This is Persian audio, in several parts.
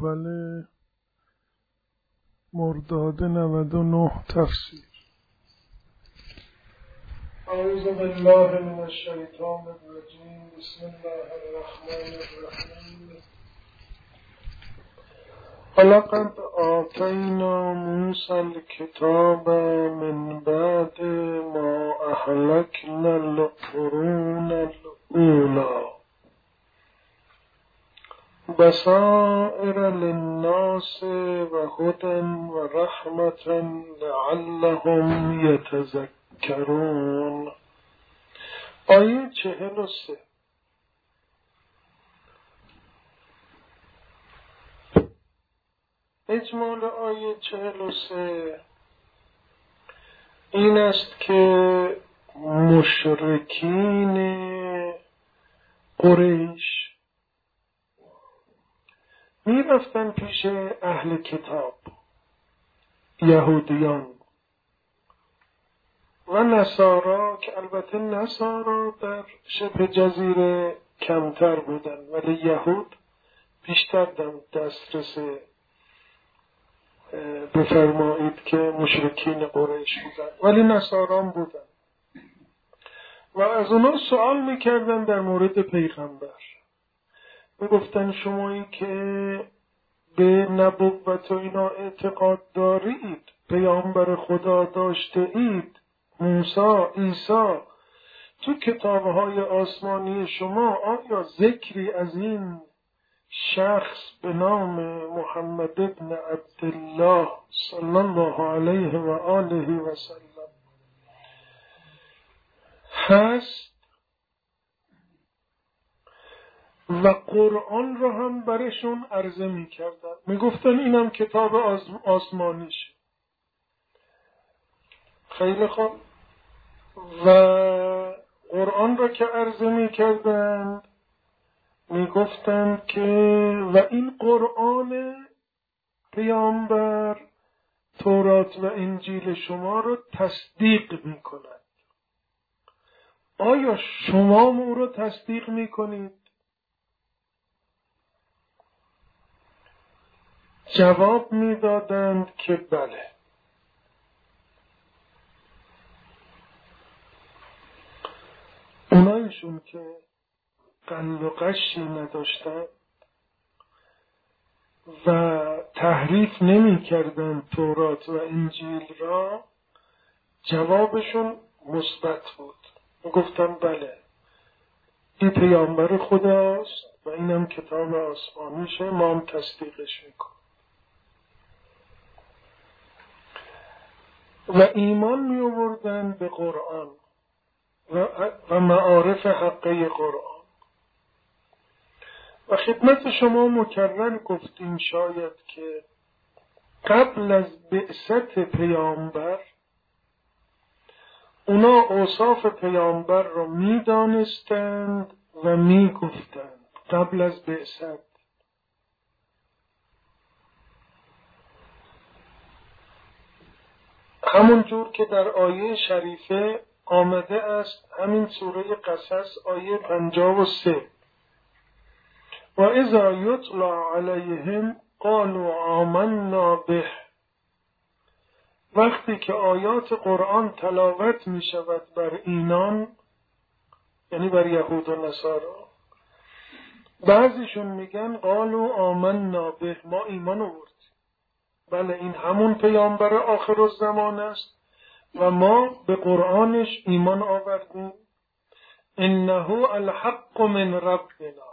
اول مرداد 99 تفسیر. اعوذ بالله من الشیطان الرجیم. بسم الله الرحمن الرحیم. ولقد آتینا موسی الکتاب من بعد ما اهلکنا القرون الاولی بصائر للناس وهدى ورحمة لعلهم يتذكرون. آیه 43. اجمال آیه 43 این است که مشرکین قریش می رفتن پیش اهل کتاب، یهودیان و نصارا، که البته نصارا در شبه جزیره کمتر بودن ولی یهود بیشتر دسترس بفرمایید که مشرکین قریش بودن، ولی نصاران بودن و از اونا سوال میکردن در مورد پیغمبر. میگفتن شمایی که به نبوت و اینا اعتقاد دارید، پیامبر خدا داشته اید، موسی، عیسی، تو کتابهای آسمانی شما آیا ذکری از این شخص به نام محمد ابن عبدالله صلی الله علیه و آله و سلم هست؟ و قرآن رو هم برشون عرضه می کردن، می گفتن اینم کتاب آسمانیشه. خیلی خوب. و قرآن رو که عرضه می کردن می گفتن که و این قرآن پیامبر تورات و انجیل شما رو تصدیق می کند. آیا شما او رو تصدیق می کنید؟ جواب میدادند که بله. اونایشون که قل و قشی نداشتند و تحریف نمی کردن تورات و انجیل را، جوابشون مثبت بود. گفتن بله، این پیامبر خداست و اینم کتاب آسمانیشه، ما هم تصدیقش میکنیم. و ایمان می آوردن به قرآن و معارف حقه قرآن. و خدمت شما مکرر گفتیم شاید که قبل از بعثت پیامبر اونا اوصاف پیامبر رو می دانستند و می گفتند قبل از بعثت. همون جور که در آیه شریفه آمده است، همین سوره قصص آیه 53: و اذا یتلی علیهم قالوا آمنا به. وقتی که آیات قرآن تلاوت می شود بر اینان، یعنی بر یهود و نصارا، بعضیشون میگن قالوا آمنا به، ما ایمان آوردیم، بله این همون پیامبر آخر الزمان است و ما به قرآنش ایمان آوردیم. انه الحق من ربنا،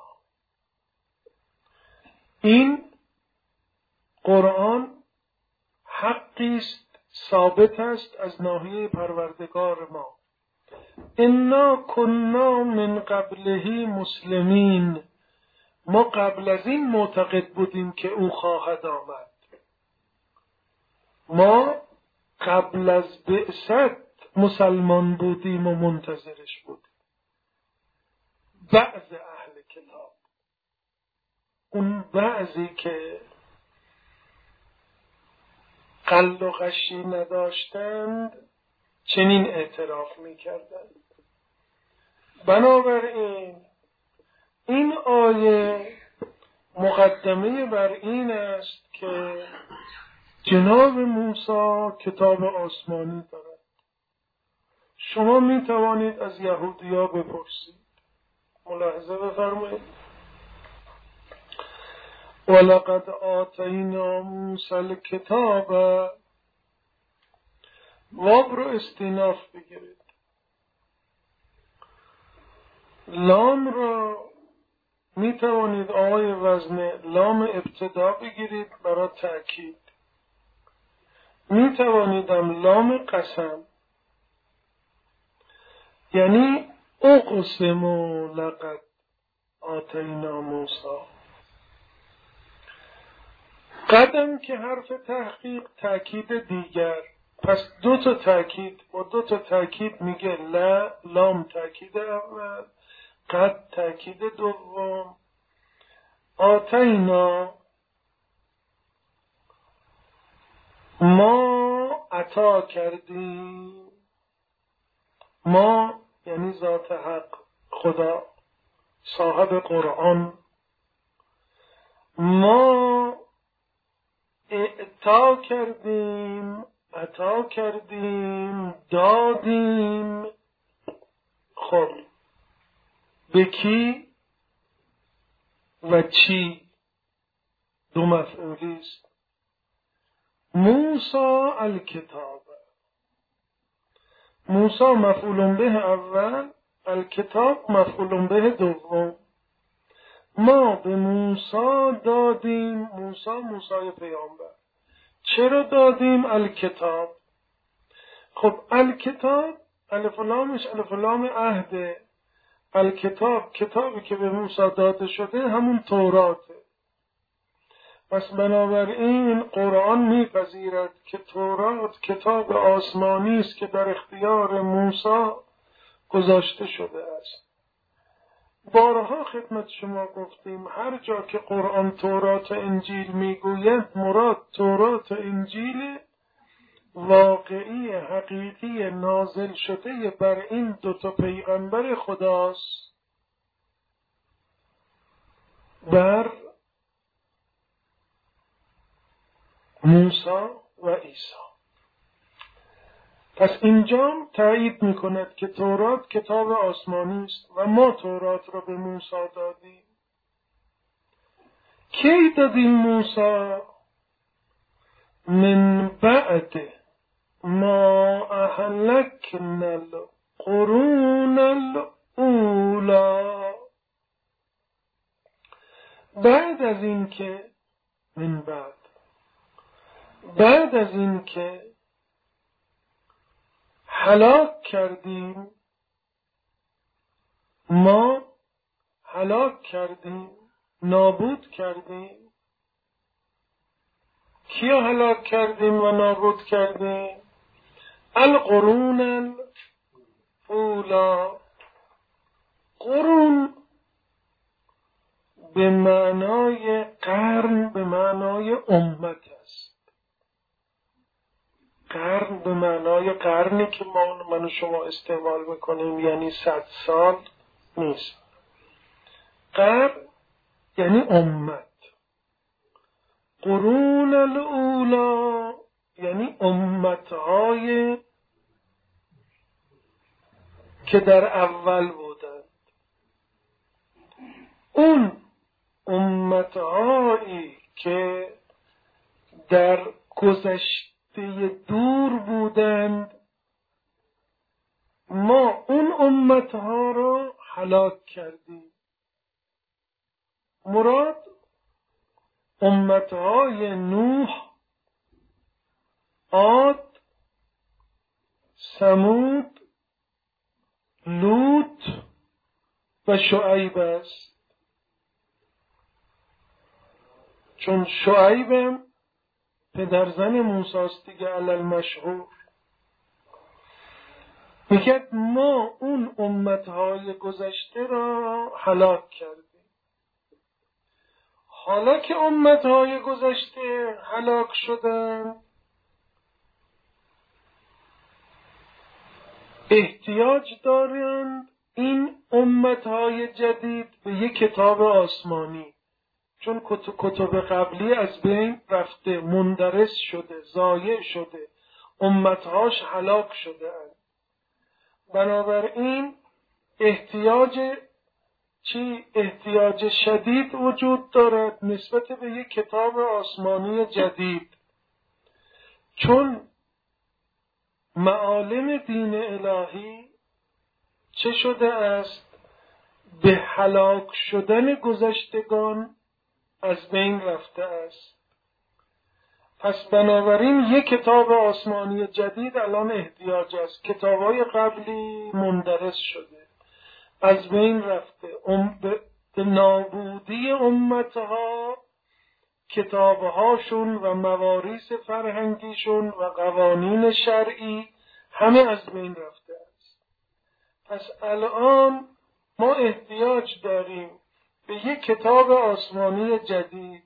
این قرآن حقی است، ثابت است از ناحیه پروردگار ما. انا کنا من قبله مسلمین، ما قبل از این معتقد بودیم که او خواهد آمد. ما قبل از بعثت مسلمان بودیم و منتظرش بودیم. بعض اهل کتاب، اون بعضی که قل و غشی نداشتند، چنین اعتراف میکردند. بنابراین این آیه مقدمه بر این است که جناب موسی کتاب آسمانی دارد. شما می توانید از یهودیا بپرسید. ملاحظه بفرمایید. ولقد آتینا موسی الکتاب، واب رو استیناف بگیرید، لام رو می توانید آقای وزن لام ابتدا بگیرید برای تأکید، می توانیدم لام قسم، یعنی اقسم لقد آتینا موسی. قدم که حرف تحقیق تأکید دیگر، پس دو تا تأکید با دو تا تأکید میگه لام تأکید اول، قد تأکید دوم. آتینا ما عطا کردیم، ما یعنی ذات حق خدا صاحب قرآن، ما اعطا کردیم، عطا کردیم، دادیم. خب به کی و چی؟ دو مفعولی است. موسی الکتاب، موسی مفعول به اول، الکتاب مفعول به دوم. ما به موسی دادیم، موسی پیامبر. چرا دادیم الکتاب؟ خب الکتاب الف و لامش الف و لام عهده. الکتاب کتابی که به موسی داده شده همون توراته. پس بنابراین قرآن میپذیرد که تورات کتاب آسمانی است که در اختیار موسی گذاشته شده است. بارها خدمت شما گفتیم هر جا که قرآن تورات و انجیل میگوید مراد تورات و انجیل واقعی حقیقی نازل شده بر این دو تا پیغمبر خداست، بر موسی و عیسی. پس اینجا تایید میکند که تورات کتاب آسمانی است و ما تورات را به موسی دادیم. کی دادیم موسی؟ من بعد ما اهلکنا القرون الاولی، بعد از این که بعد از این که هلاک کردیم، ما هلاک کردیم، نابود کردیم. کیا هلاک کردیم و نابود کردیم؟ القرون الاولی. قرون به معنای قرن، به معنای امت است. قرن به معنای قرنی که من و شما استعمال میکنیم یعنی 100 سال نیست. قرن یعنی امت. قرون الاولی یعنی امتهای که در اول بودند. اون امتهایی که در گذشته دور بودند، ما اون امتها را هلاک کردیم. مراد امتهای نوح، عاد، ثمود، لوط و شعیب است. چون شعیب پدرزن موسی است دیگه، علل مشهور. میگه ما اون امتهای گذشته را هلاک کردیم. حالا که امتهای گذشته هلاک شدن، احتیاج دارند این امتهای جدید به یک کتاب آسمانی چون کتب قبلی از بین رفته، مندرس شده، ضایع شده، امتهاش هلاک شده اند. بنابراین احتیاج شدید وجود دارد نسبت به یک کتاب آسمانی جدید، چون معالم دین الهی چه شده است؟ به هلاک شدن گذشتگان از بین رفته است. پس بنابراین یک کتاب آسمانی جدید الان احتیاج است. کتاب‌های قبلی مندرس شده، از بین رفته، به نابودی امتها کتابهاشون و مواریث فرهنگیشون و قوانین شرعی همه از بین رفته است. پس الان ما احتیاج داریم به یک کتاب آسمانی جدید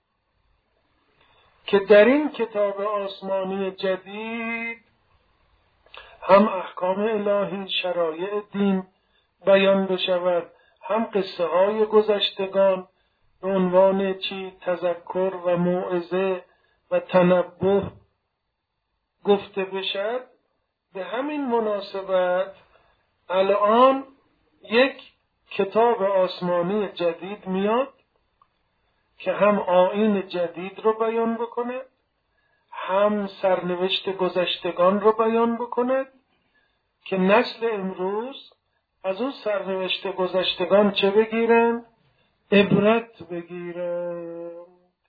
که در این کتاب آسمانی جدید هم احکام الهی، شرایع دین بیان بشود، هم قصه های گذشتگان به عنوان تذکر و موعظه و تنبه گفته بشد. به همین مناسبت الان یک کتاب آسمانی جدید میاد که هم آیین جدید رو بیان بکند، هم سرنوشت گذشتگان رو بیان بکند که نسل امروز از اون سرنوشت گذشتگان چه بگیرن؟ عبرت بگیرن.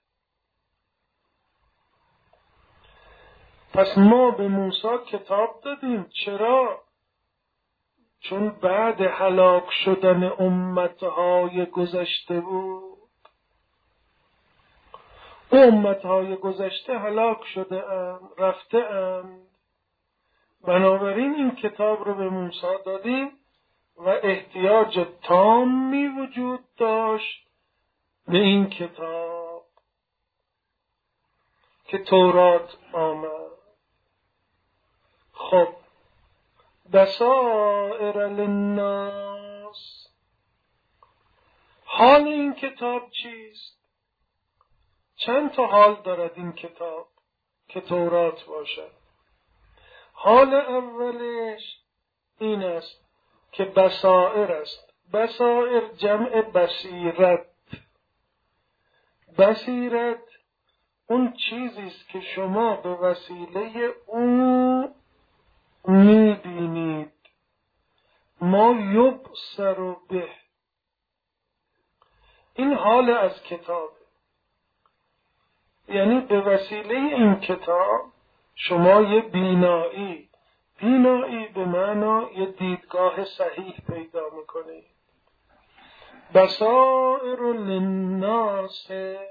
پس ما به موسی کتاب دادیم. چرا؟ چون بعد هلاک شدن امتهای گذشته بود. امتهای گذشته هلاک شده اند، رفته اند. بنابراین این کتاب رو به موسی دادیم و احتیاج تامی وجود داشت به این کتاب که تورات آمد. خب بصائر للناس، حال این کتاب چیست؟ چند تا حال دارد این کتاب که تورات باشد. حال اولش این است که بصائر است. بصائر جمع بصیرت. بصیرت اون چیزی است که شما به وسیله اون میبینید. ما یبصر به، این حال از کتاب، یعنی به وسیله این کتاب شما یه بینایی به معنی یه دیدگاه صحیح پیدا میکنید. بصائر للناس.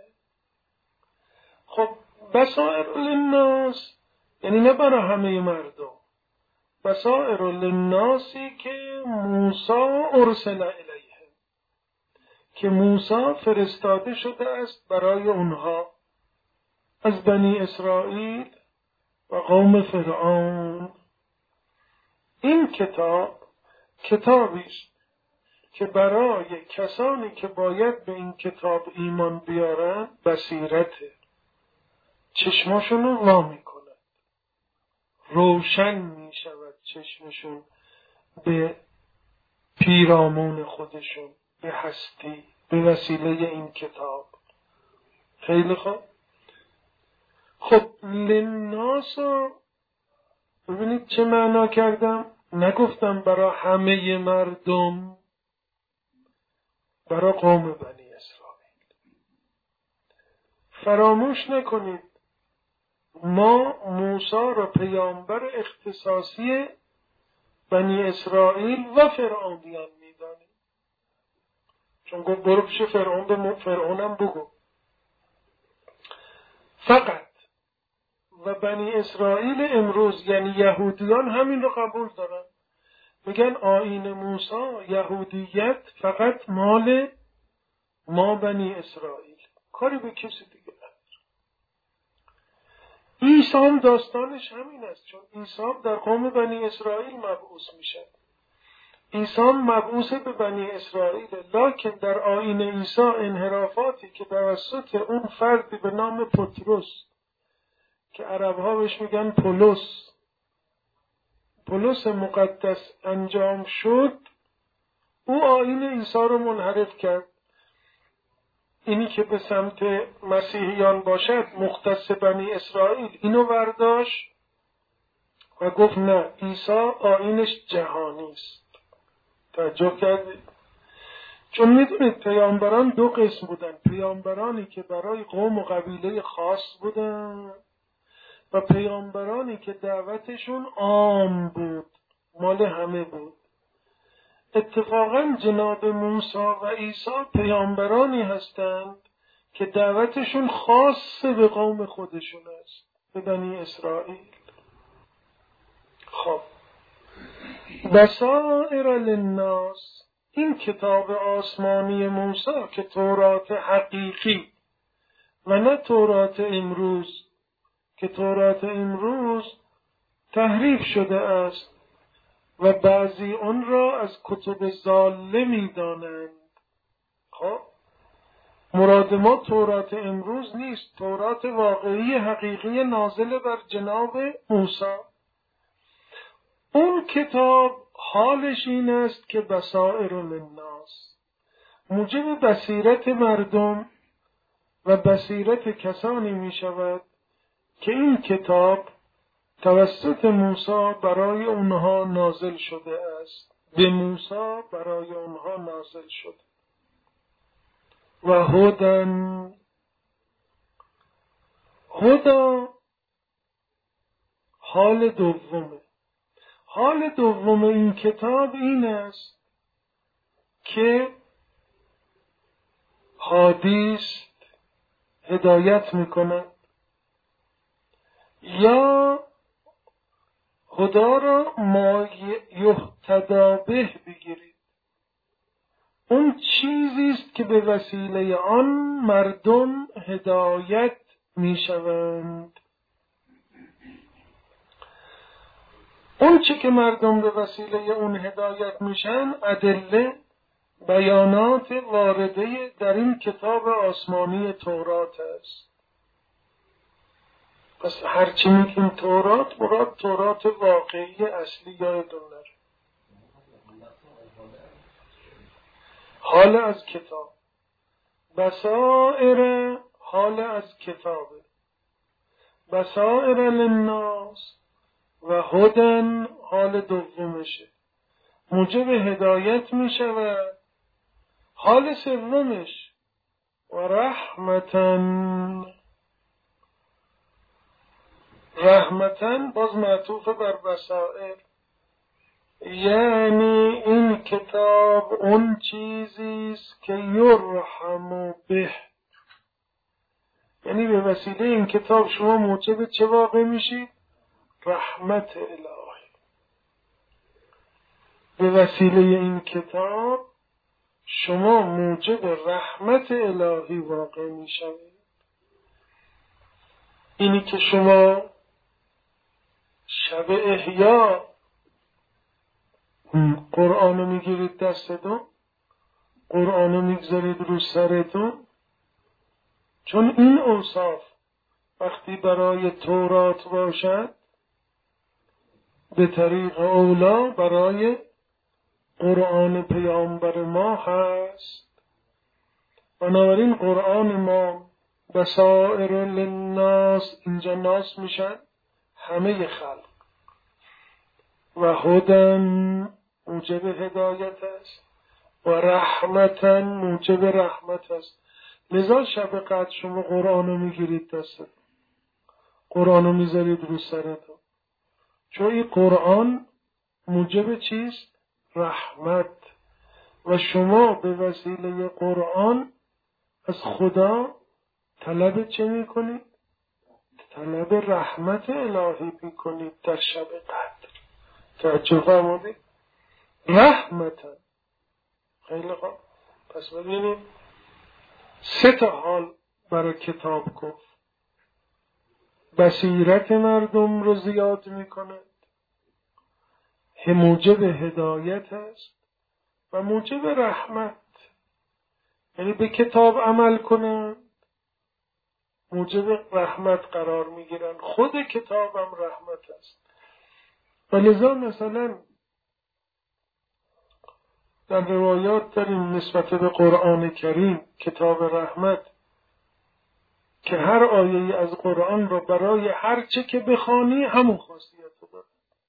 خب بصائر للناس یعنی نه برای همه مردم. بصائر للناسی که موسی ارسل الیهم، که موسی فرستاده شده است برای اونها از بنی اسرائیل و قوم فرعون. این کتاب کتابی است که برای کسانی که باید به این کتاب ایمان بیارن بصیرته، چشماشون رو وا میکند، روشن میشود چشمشون به پیرامون خودشون، به هستی، به وسیله این کتاب. خیلی خوب. خب للناس رو ببینید چه معنا کردم. نگفتم برای همه مردم، برای قوم بنی اسرائیل. فراموش نکنید ما موسی را پیامبر اختصاصی بنی اسرائیل و فرعونیان میدانیم، چون گفت برو پیش فرعون، به فرعونم بگو. فقط و بنی اسرائیل امروز یعنی یهودیان همین رو قبول دارن. میگن آیین موسی، یهودیت فقط مال ما بنی اسرائیل، کاری به کسی دیگه نداره. عیسی هم داستانش همین است، چون عیسی در قوم بنی اسرائیل مبعوث میشه. عیسی مبعوث به بنی اسرائیل، لکن در آیین عیسی انحرافاتی که توسط اون فردی به نام پطرس که عرب‌ها بهش میگن پولس مقدس انجام شد، او آیین عیسی رو منحرف کرد. اینی که به سمت مسیحیان باشد مختص بنی اسرائیل، اینو برداشت و گفت نه، عیسی آیینش جهانی است. توجه کردید؟ چون میدونید پیامبران دو قسم بودن، پیامبرانی که برای قوم و قبیله خاص بودن و پیامبرانی که دعوتشون عام بود، مال همه بود. اتفاقا جناب موسی و عیسی پیامبرانی هستند که دعوتشون خاص به قوم خودشون است، به بنی اسرائیل. خب بصائر للناس، این کتاب آسمانی موسی که تورات حقیقی و نه تورات امروز، که تورات امروز تحریف شده است و بعضی آن را از کتب ضاله می‌دانند. خب مراد ما تورات امروز نیست، تورات واقعی حقیقی نازل بر جناب موسی. اون کتاب حالش این است که بصائر للناس، موجب بصیرت مردم و بصیرت کسانی می شود که این کتاب توسط موسی برای اونها نازل شده است، به موسی برای اونها نازل شده. و هدن، هدا حال دومه. حال دوم این کتاب این است که هادی است، هدایت میکند. یا هدا را ما یهتدا به بگیرید، اون چیزی است که به وسیله آن مردم هدایت میشوند. اون چی که مردم به وسیله اون هدایت میشن، ادله، بیانات وارده در این کتاب آسمانی تورات است. پس هرچی میگیم تورات، مراد تورات واقعی اصلی. یادتون نره حال از کتاب، بصائر حال از کتابه، بصائر للناس و هدن حال دومشه، موجب هدایت میشود. حال سومش و رحمتن، رحمتن باز معطوف بر بصائر، یعنی این کتاب اون چیزی است که یرحم به، یعنی به وسیله این کتاب شما موجب چه واقع میشید؟ رحمت الهی. به وسیله این کتاب شما موجب رحمت الهی واقع میشوید. اینی که شما شب احیا قرآنو میگیرید دستتون، قرآنو میگذارید رو سرتون، چون این اوصاف وقتی برای تورات باشد به طریق اولا برای قرآن پیامبر ما هست. بنابراین قرآن ما بصائر للناس، اینجا ناس میشن همه خلق، و هدن موجب هدایت است و رحمتن موجب رحمت است. لذا شب قدر شما قرآنو میگیرید دستتون، قرآنو میذارید رو سرتون، چون این قرآن موجب چیست؟ رحمت. و شما به وسیله قرآن از خدا طلب چه میکنید؟ طلب رحمت الهی میکنید در شب قدر. توجه فرمودید؟ رحمتن. خیلی خوب. پس ببینید 3 حال برای کتاب گفت. بصیرت مردم رو زیاد میکنه، موجب هدایت است و موجب رحمت، یعنی به کتاب عمل کنن موجب رحمت قرار میگیرن. خود کتاب هم رحمت است. و لذا مثلا در روایات داریم نسبت به قرآن کریم کتاب رحمت که هر آیه از قرآن را برای هر چه که بخوانی همون خاصیت رو داره.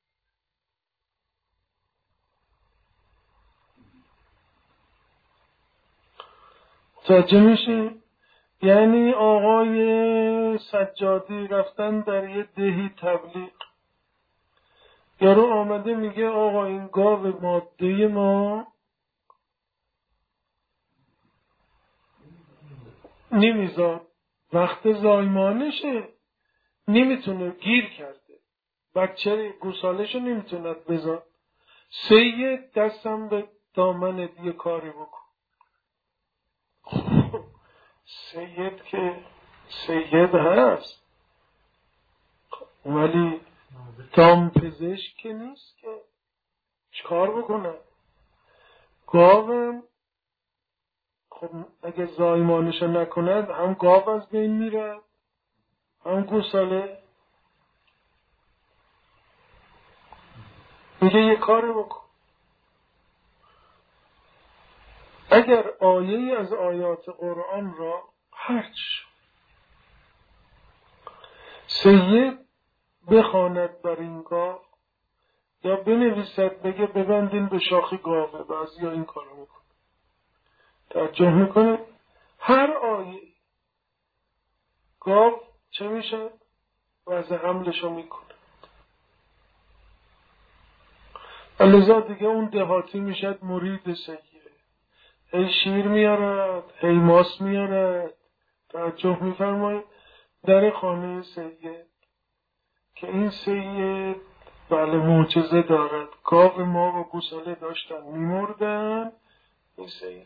متوجه میشی؟ یعنی آقای سجادی رفتن در یه دهی تبلیغ، یارو آمده میگه آقا این گاو ماده ما نمیزاد، وقت زایمانشه نمیتونه، گیر کرده، بچه گوسالشو نمیتونه بزاد. سید دستم به دامن یه کاری بکن. سید که سید هست ولی دام پزشک که نیست که چکار بکنه. گاوم خب اگه زایمانشو نکند هم گاو از بین میره هم گوساله. میگه یه کاری بکن، اگر آیه از آیات قرآن را هرچ سید بخواند بر این گاو یا بنویسد بگه ببندین به شاخی گاوه، بعضی ها این کارو میکن. توجه میکنه هر آیه گاو چه میشه؟ وضع حملشو میکنه. لذا دیگه اون دهاتی میشد مرید سید، هی شیر میارد هی ماس میارد. توجه میفرمایید در خانه سید که این سید بله معجزه دارد، گاو ما و گوساله داشتن میمردن. این سید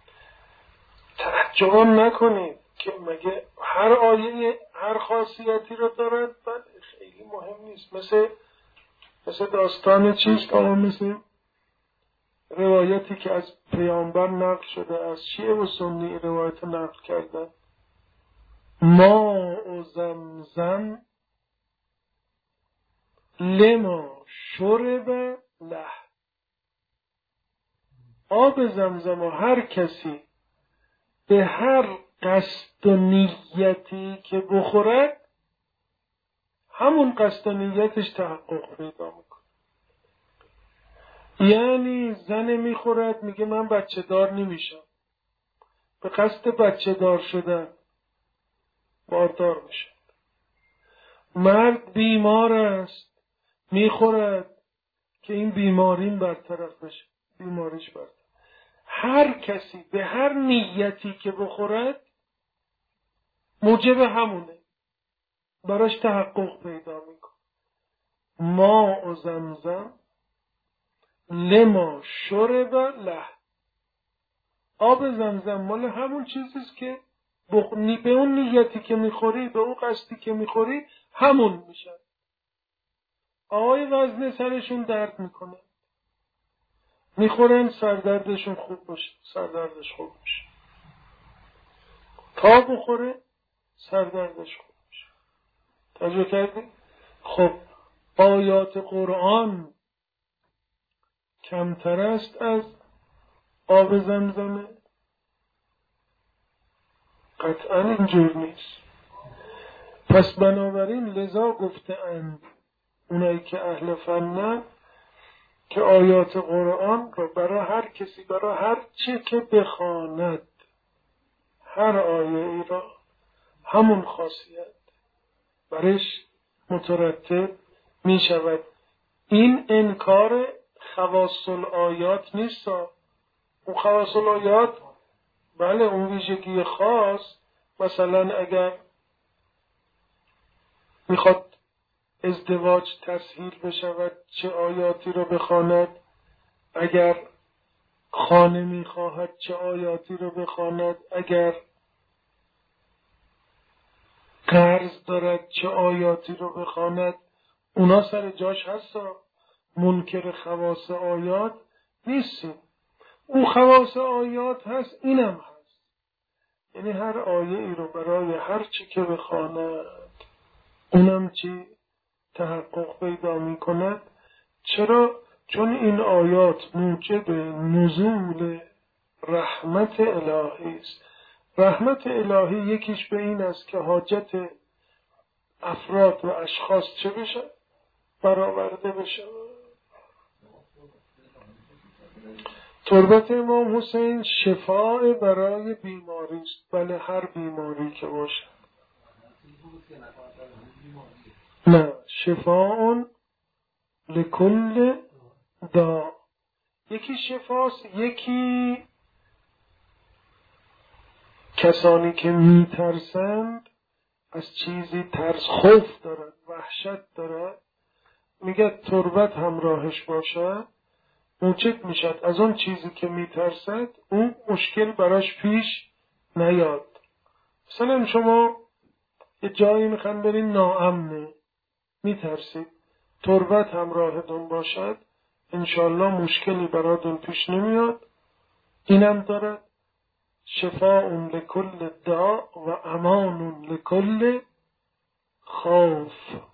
تعجب نکنید که مگه هر آیه هر خاصیتی رو دارد. بله خیلی مهم نیست، مثل داستان چیست، اما مثل روایتی که از پیامبر نقل شده، از شیعه و سنی روایت نقل کردن. ما و زمزم لما شرب له، آب زمزم و هر کسی به هر قصد و نیتی که بخورد همون قصد و نیتش تحقق پیدا میکنه. یعنی زن میخورد میگه من بچه دار نمیشم، به قصد بچه دار شدن باردار میشه. مرد بیمار است میخورد که این بیمارین برطرف بشه، بیماریش برطرف. هر کسی به هر نیتی که بخورد موجب همونه، براش تحقق پیدا میکنه. ما و زمزم لما شرب له، آب زمزم مال همون چیزیست که به اون نیتی که میخوری، به اون قصدی که میخوری همون میشه. آقای وزن سرشون درد میکنه میخورن سردردشون خوب باشه، سردردش خوب میشه. تا بخوره سردردش خوب میشه. توجه کردی؟ خب آیات قرآن کمتر است از آب زمزمه؟ قطعا اینجور نیست. پس بنابراین لذا گفته اند اونایی که اهل فنن که آیات قرآن را برای هر کسی، برای هر چه که بخواند، هر آیه ای را همون خاصیت برش مترتب می شود. این انکار خواص الآیات نیست. اون خواص الآیات بله اون ویژگی خاص، مثلا اگر میخواد ازدواج تسهیل بشود چه آیاتی رو بخواند، اگر خانه میخواهد چه آیاتی رو بخواند، اگر قرض دارد چه آیاتی رو بخواند، اونا سر جاش هستا. منکر خواص آیات نیستیم. اون خواص آیات هست، اینم هست. یعنی هر آیه ای رو برای هر چی که بخواند اونم چی تحقق پیدا می کند. چرا؟ چون این آیات موجب نزول رحمت الهی است. رحمت الهی یکیش به این است که حاجت افراد و اشخاص چه بشه؟ برآورده بشه. تربت امام حسین شفاء برای بیماری است. بله، هر بیماری که باشه. نه، شفاء لکل دا. یکی شفاست، یکی کسانی که میترسند از چیزی ترس، خوف دارد، وحشت دارد، میگه تربت همراهش باشه، موجب میشد از اون چیزی که میترسد اون مشکل براش پیش نیاد. مثلا شما یه جایی میخواین برین ناامنه، میترسید، تربت همراهتون باشد، انشالله مشکلی براتون پیش نمیاد. اینم داره شفاء لکل داء و امان لکل خوف.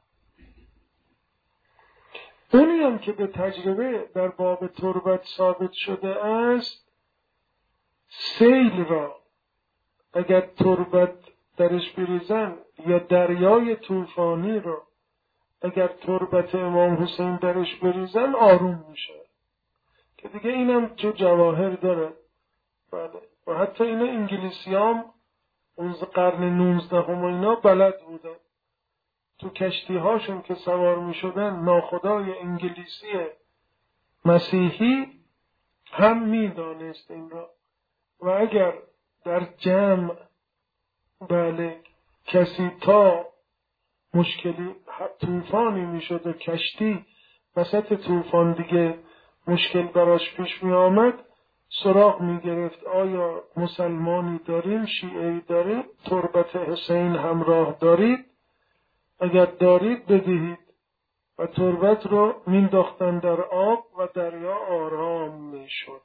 اونی هم که به تجربه در باب تربت ثابت شده است، سیل را اگر تربت درش بریزن یا دریای طوفانی را اگر تربت امام حسین درش بریزن آروم میشه، که دیگه اینم جو جواهر داره. بله. و حتی اینا انگلیسی هم اون قرن 19 و اینا بلد بودن، تو کشتی هاشون که سوار می شدن ناخدای انگلیسی مسیحی هم می دانست این را، و اگر در جمع بله کسی تا مشکلی طوفانی می شد و کشتی وسط طوفان دیگه مشکل براش پیش می آمد، سراغ می گرفت آیا مسلمانی داریم، شیعه‌ای داریم، تربت حسین همراه دارید، اگر دارید بدهید، و تربت رو مینداختن در آب و دریا آرام میشد.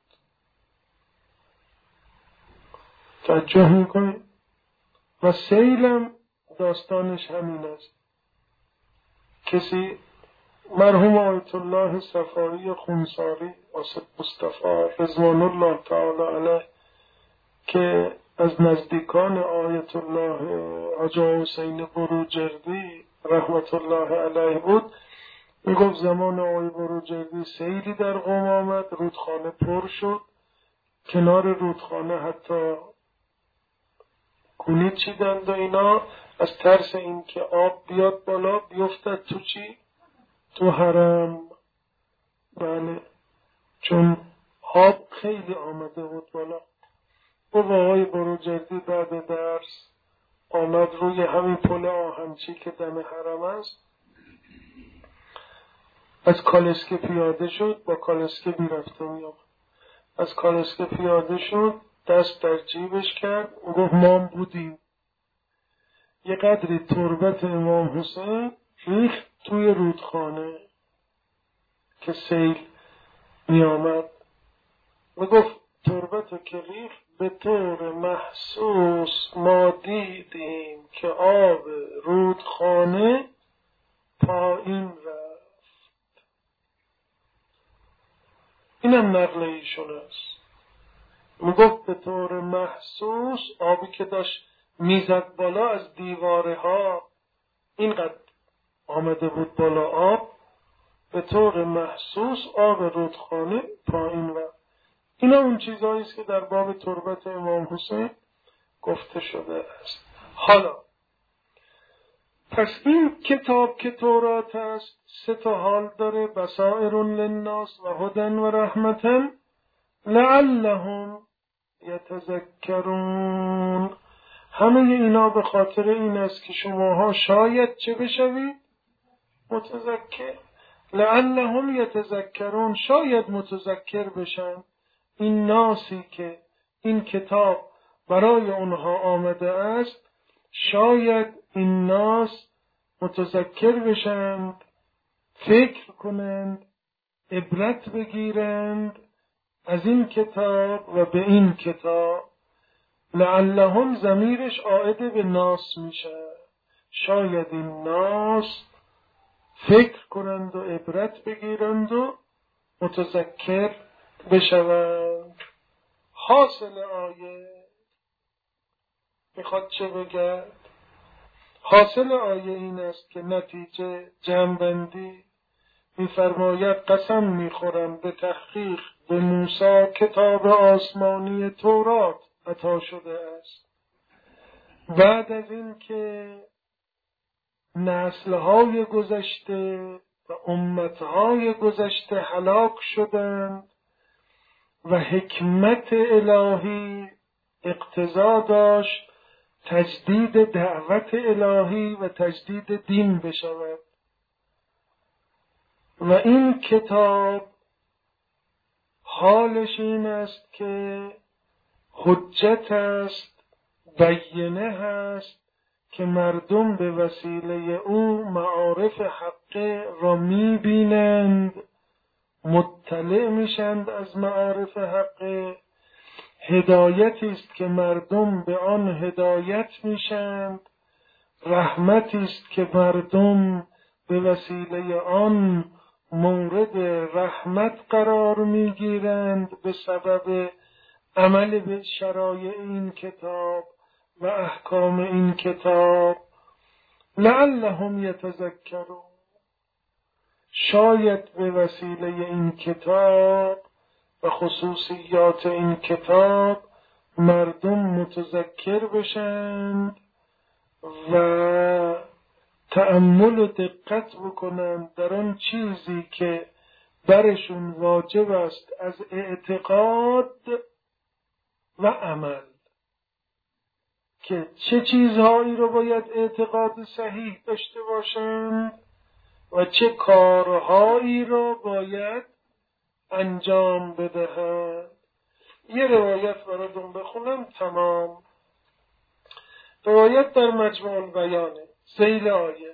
توجه میکنید؟ و سیلم داستانش همین است. کسی مرحوم آیت الله صفایی خونساری آصف مصطفی رضوان الله تعالی علیه که از نزدیکان آیت الله حاجی حسین بروجردی رحمت الله علیه بود، میگفت زمان آقای بروجردی سیلی در قم آمد، رودخانه پر شد، کنار رودخانه حتی گونی چیدند و اینا، از ترس این که آب بیاد بالا بیفتد تو چی؟ تو حرم. بله، چون آب خیلی آمده بود بالا. و آقای بروجردی بعد درس آمد روی همین پل آهنچی که دم حرم است، از کالسکه پیاده شد، با کالسکه میرفته میام، از کالسکه پیاده شد، دست در جیبش کرد و گفت ما بودیم. یه قدری تربت امام حسین ریخت توی رودخانه که سیل می آمد و گفت تربت که ریخت به طور محسوس ما دیدیم که آب رودخانه پایین رفت. اینم نقل ایشون است. میگفت به طور محسوس آبی که داشت میزد بالا از دیواره ها اینقدر آمده بود بالا آب، به طور محسوس آب رودخانه پایین رفت. اینا اون چیزهایی است که در باب تربت امام حسین گفته شده است. حالا پس این کتاب که تورات است 3 حال داره: بصائر للناس و هدی و رحمة لعلهم یتذکرون. همه اینا به خاطر این است که شماها شاید چه بشوید؟ متذکر. لعلهم یتذکرون، شاید متذکر بشن. این ناسی که این کتاب برای اونها آمده است، شاید این ناس متذکر بشند، فکر کنند، عبرت بگیرند از این کتاب و به این کتاب. لعلهم ضمیرش عائد به ناس میشه، شاید این ناس فکر کنند و عبرت بگیرند و متذکر بشوند. حاصل آیه میخواد چه بگد؟ حاصل آیه این است که نتیجه جمع‌بندی می‌فرماید قسم می‌خورم به تحقیق به موسی کتاب آسمانی تورات عطا شده است. بعد از این که نسل‌های گذشته و امت‌های گذشته هلاک شدند و حکمت الهی اقتضا داشت تجدید دعوت الهی و تجدید دین بشود و این کتاب حالش این است که حجت است، بینه است که مردم به وسیله او معارف حق را می‌بینند، مطلع میشند از معارف حق. هدایتی است که مردم به آن هدایت میشند، رحمتی است که مردم به وسیله آن مورد رحمت قرار میگیرند به سبب عمل به شرایع این کتاب و احکام این کتاب. لعلهم یتذکرون، شاید به وسیله این کتاب و خصوصیات این کتاب مردم متذکر بشند و تأمل و دقت بکنند در آن چیزی که برشون واجب است از اعتقاد و عمل، که چه چیزهایی رو باید اعتقاد صحیح داشته باشند و چه کارهایی رو باید انجام بدهند. یه روایت براتون بخونم تمام. روایت در مجموع البیانه، ذیل آیه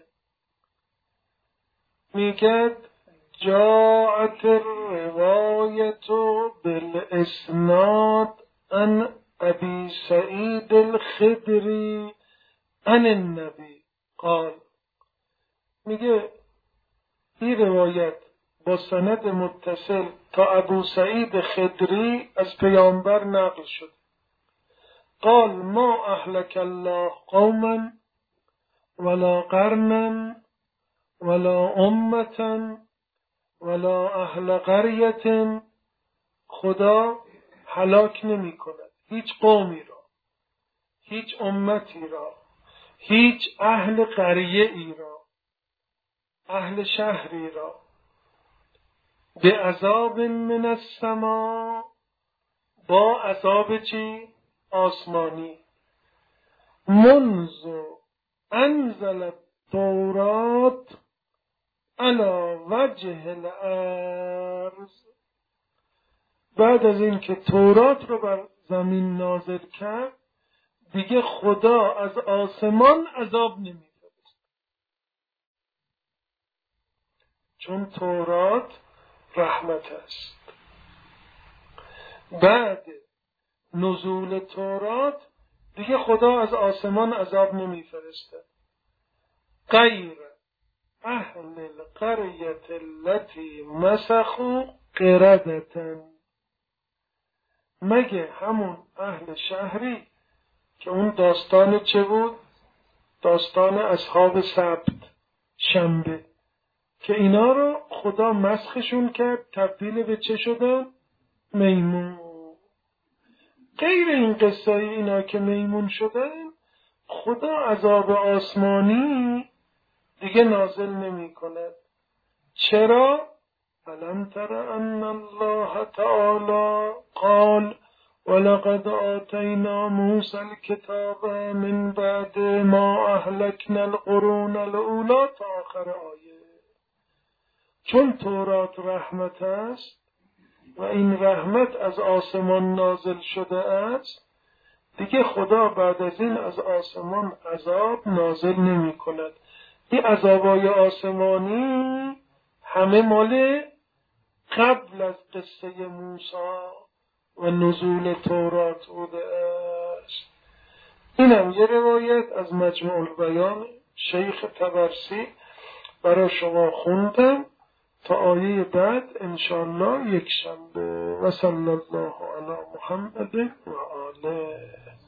میگد جاءت الروایت بالاسناد عن ابی سعید الخدری عن النبی قال. میگه این روایت با سند متصل تا ابو سعید خدری از پیامبر نقل شد. قال ما اهلك الله قوما ولا قرنا ولا امة ولا اهل قریة. خدا هلاک نمی کند هیچ قومی را، هیچ امتی را، هیچ اهل قریه ای را، اهل شهری را به عذاب من السما، با عذاب چی؟ آسمانی. منذ انزل التورات علی وجه الارض، بعد از این که تورات رو بر زمین نازل کرد دیگه خدا از آسمان عذاب نمیفرسته، چون تورات رحمت است. بعد نزول تورات دیگه خدا از آسمان عذاب نمیفرسته. غیر اهل القریة التي مسخوا قردة، مگه همون اهل شهری که اون داستان چه بود؟ داستان اصحاب سبت، شنبه، که اینا رو خدا مسخشون کرد، تبدیل به چه شدن؟ میمون. غیر این قصه اینا که میمون شدن، خدا عذاب آسمانی دیگه نازل نمی کند. چرا؟ الم تر ان الله تعالی قال ولقد آتینا موسی الكتاب من بعد ما اهلکنا القرون الاولی تا آخر آیه. چون تورات رحمت است و این رحمت از آسمان نازل شده است، دیگه خدا بعد از این از آسمان عذاب نازل نمی کند. این عذابای آسمانی همه مال قبل از قصه موسی و نزول تورات بوده است. اینم یه روایت از مجموع البیان شیخ طبرسی برای شما خوندم. تا آیه بعد انشاءالله یک شنبه. و صلی الله علی محمد و آله.